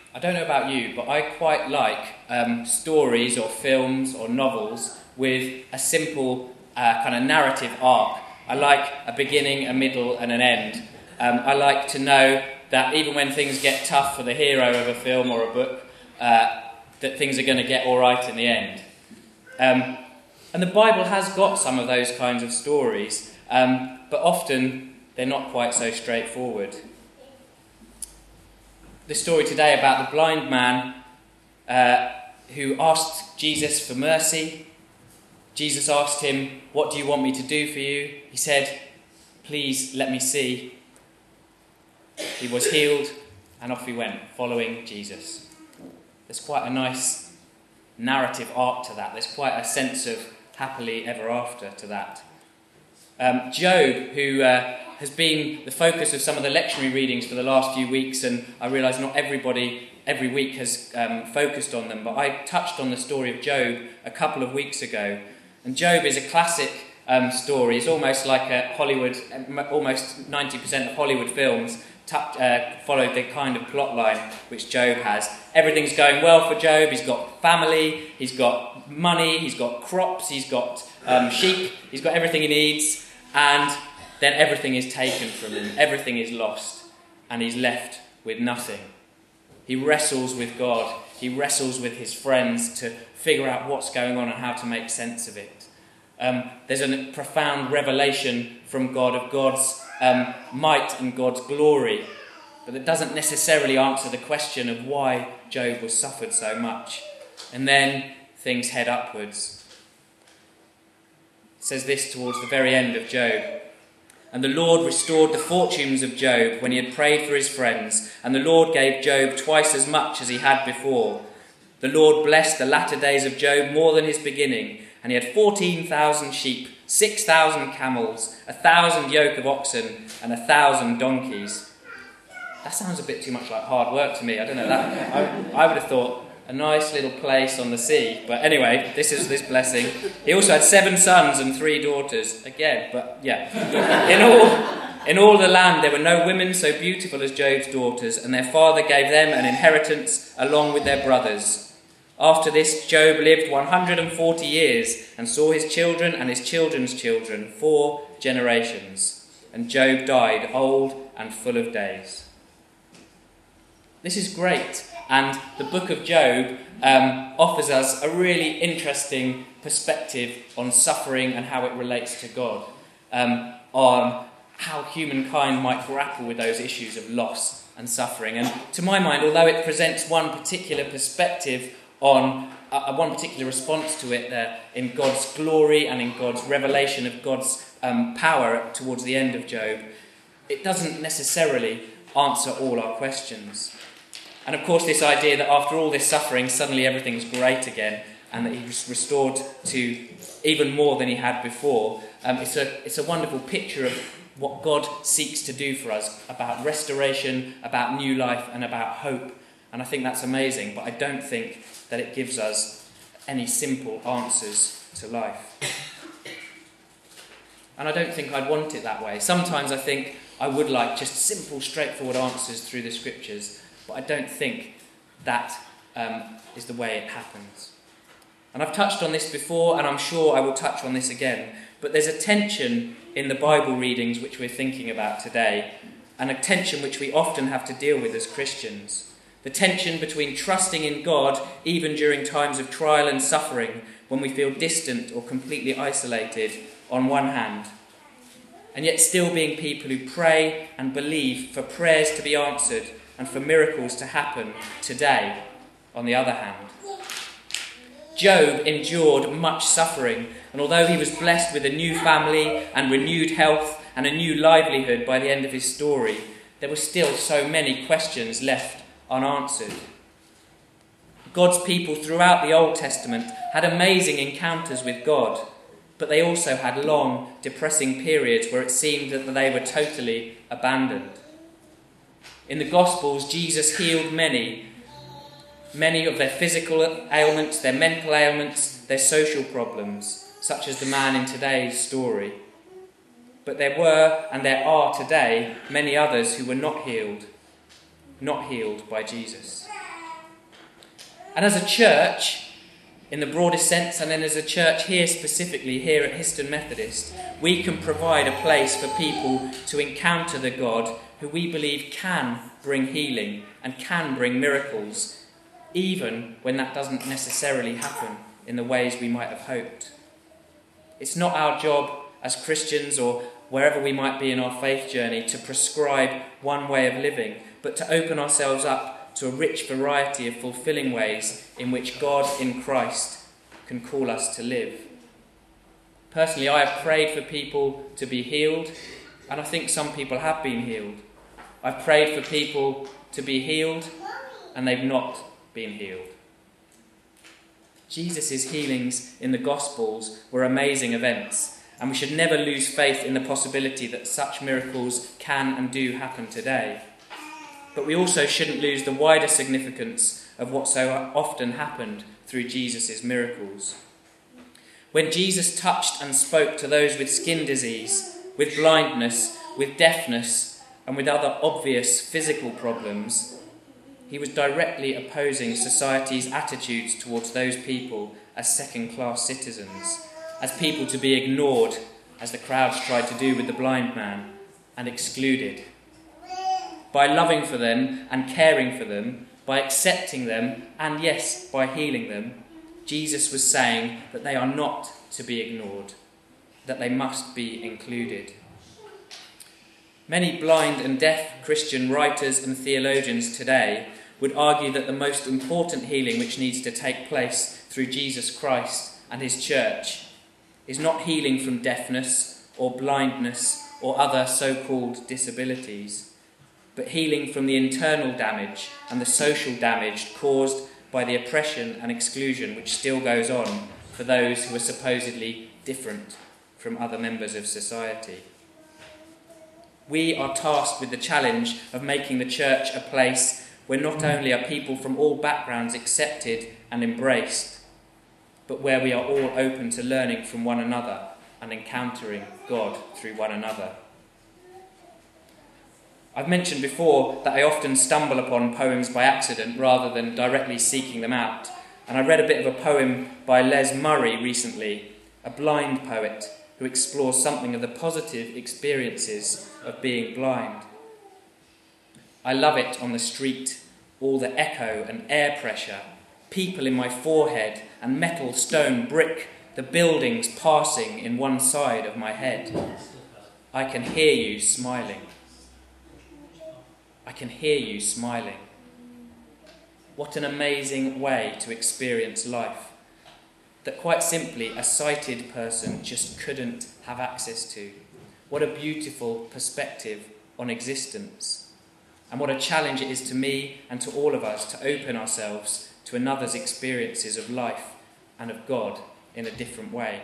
I don't know about you, but I quite like stories or films or novels with a simple kind of narrative arc. I like a beginning, a middle and an end. I like to know that even when things get tough for the hero of a film or a book, that things are going to get all right in the end. And the Bible has got some of those kinds of stories, but often they're not quite so straightforward. The story today about the blind man who asked Jesus for mercy. Jesus asked him, "What do you want me to do for you?" He said, "Please let me see." He was healed and off he went, following Jesus. There's quite a nice narrative arc to that. There's quite a sense of happily ever after to that. Job, who has been the focus of some of the lectionary readings for the last few weeks, and I realise not everybody every week has focused on them, but I touched on the story of Job a couple of weeks ago. And Job is a classic story. It's almost like a Hollywood, almost 90% of Hollywood films followed the kind of plot line which Job has. Everything's going well for Job. He's got family, he's got money, he's got crops, he's got sheep, he's got everything he needs, and then everything is taken from him. Everything is lost, and he's left with nothing. He wrestles with God. He wrestles with his friends to figure out what's going on and how to make sense of it. There's a profound revelation from God of God's might and God's glory, but it doesn't necessarily answer the question of why Job was suffered so much. And then things head upwards. It says this towards the very end of Job. "And the Lord restored the fortunes of Job when he had prayed for his friends, and the Lord gave Job twice as much as he had before. The Lord blessed the latter days of Job more than his beginning, and he had 14,000 sheep, 6,000 camels, 1,000 yoke of oxen, and 1,000 donkeys." That sounds a bit too much like hard work to me. I don't know. I would have thought a nice little place on the sea. But anyway, this is this blessing. He also had 7 sons and 3 daughters. Again, but yeah. In all the land there were no women so beautiful as Job's daughters, and their father gave them an inheritance along with their brothers. After this, Job lived 140 years and saw his children and his children's children, 4 generations. And Job died old and full of days. This is great, and the book of Job offers us a really interesting perspective on suffering and how it relates to God, on how humankind might grapple with those issues of loss and suffering. And to my mind, although it presents one particular perspective on one particular response to it in God's glory and in God's revelation of God's power towards the end of Job, it doesn't necessarily answer all our questions. And of course, this idea that after all this suffering, suddenly everything's great again, and that he was restored to even more than he had before, it's a wonderful picture of what God seeks to do for us, about restoration, about new life, and about hope. And I think that's amazing, but I don't think that it gives us any simple answers to life. And I don't think I'd want it that way. Sometimes I think I would like just simple, straightforward answers through the scriptures, but I don't think that is the way it happens. And I've touched on this before, and I'm sure I will touch on this again, but there's a tension in the Bible readings which we're thinking about today, and a tension which we often have to deal with as Christians. The tension between trusting in God even during times of trial and suffering, when we feel distant or completely isolated on one hand, and yet still being people who pray and believe for prayers to be answered and for miracles to happen today on the other hand. Job endured much suffering, and although he was blessed with a new family and renewed health and a new livelihood by the end of his story, there were still so many questions left unanswered. God's people throughout the Old Testament had amazing encounters with God, but they also had long, depressing periods where it seemed that they were totally abandoned. In the Gospels, Jesus healed many of their physical ailments, their mental ailments, their social problems, such as the man in today's story. But there were, and there are today, many others who were not healed by Jesus. And as a church, in the broadest sense, and then as a church here specifically, here at Histon Methodist, we can provide a place for people to encounter the God who we believe can bring healing and can bring miracles, even when that doesn't necessarily happen in the ways we might have hoped. It's not our job as Christians or wherever we might be in our faith journey to prescribe one way of living, but to open ourselves up to a rich variety of fulfilling ways in which God in Christ can call us to live. Personally, I have prayed for people to be healed, and I think some people have been healed. I've prayed for people to be healed, and they've not been healed. Jesus' healings in the Gospels were amazing events, and we should never lose faith in the possibility that such miracles can and do happen today. But we also shouldn't lose the wider significance of what so often happened through Jesus' miracles. When Jesus touched and spoke to those with skin disease, with blindness, with deafness, and with other obvious physical problems, he was directly opposing society's attitudes towards those people as second-class citizens, as people to be ignored, as the crowds tried to do with the blind man, and excluded. By loving for them and caring for them, by accepting them, and yes, by healing them, Jesus was saying that they are not to be ignored, that they must be included. Many blind and deaf Christian writers and theologians today would argue that the most important healing which needs to take place through Jesus Christ and his church is not healing from deafness or blindness or other so-called disabilities, but healing from the internal damage and the social damage caused by the oppression and exclusion which still goes on for those who are supposedly different from other members of society. We are tasked with the challenge of making the church a place where not only are people from all backgrounds accepted and embraced, but where we are all open to learning from one another and encountering God through one another. I've mentioned before that I often stumble upon poems by accident rather than directly seeking them out, and I read a bit of a poem by Les Murray recently, a blind poet who explores something of the positive experiences of being blind. I love it on the street, all the echo and air pressure, people in my forehead and metal, stone, brick, the buildings passing in one side of my head. I can hear you smiling. I can hear you smiling. What an amazing way to experience life, that quite simply a sighted person just couldn't have access to. What a beautiful perspective on existence. And what a challenge it is to me and to all of us to open ourselves to another's experiences of life and of God in a different way.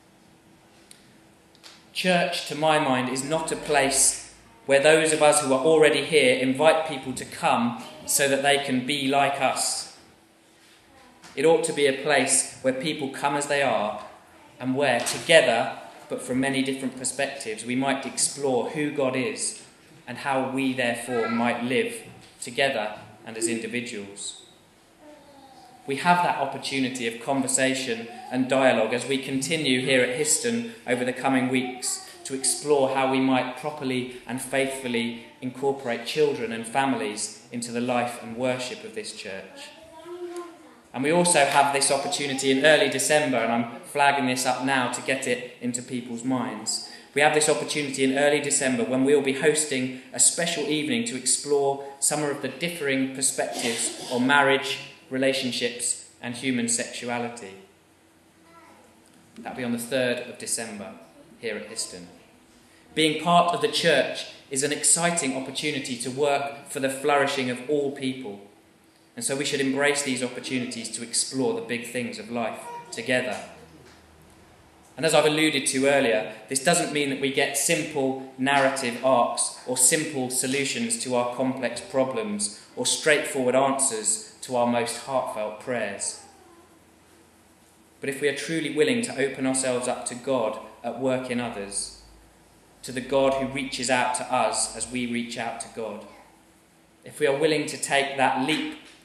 Church, to my mind, is not a place where those of us who are already here invite people to come so that they can be like us. It ought to be a place where people come as they are, and where together, but from many different perspectives, we might explore who God is and how we therefore might live together and as individuals. We have that opportunity of conversation and dialogue as we continue here at Histon over the coming weeks to explore how we might properly and faithfully incorporate children and families into the life and worship of this church. And we also have this opportunity in early December, and I'm flagging this up now to get it into people's minds. We have this opportunity in early December when we will be hosting a special evening to explore some of the differing perspectives on marriage, relationships and human sexuality. That'll be on the 3rd of December here at Histon. Being part of the church is an exciting opportunity to work for the flourishing of all people. And so we should embrace these opportunities to explore the big things of life together. And as I've alluded to earlier, this doesn't mean that we get simple narrative arcs or simple solutions to our complex problems or straightforward answers to our most heartfelt prayers. But if we are truly willing to open ourselves up to God at work in others, to the God who reaches out to us as we reach out to God, if we are willing to take that leap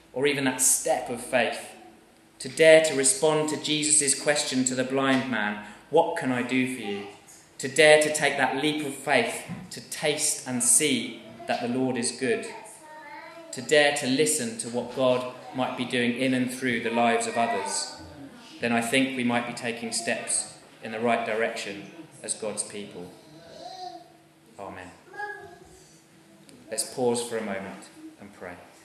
or even that step of faith, to dare to respond to Jesus' question to the blind man, what can I do for you? To dare to take that leap of faith, to taste and see that the Lord is good. To dare to listen to what God might be doing in and through the lives of others, then I think we might be taking steps in the right direction as God's people. Amen. Let's pause for a moment and pray.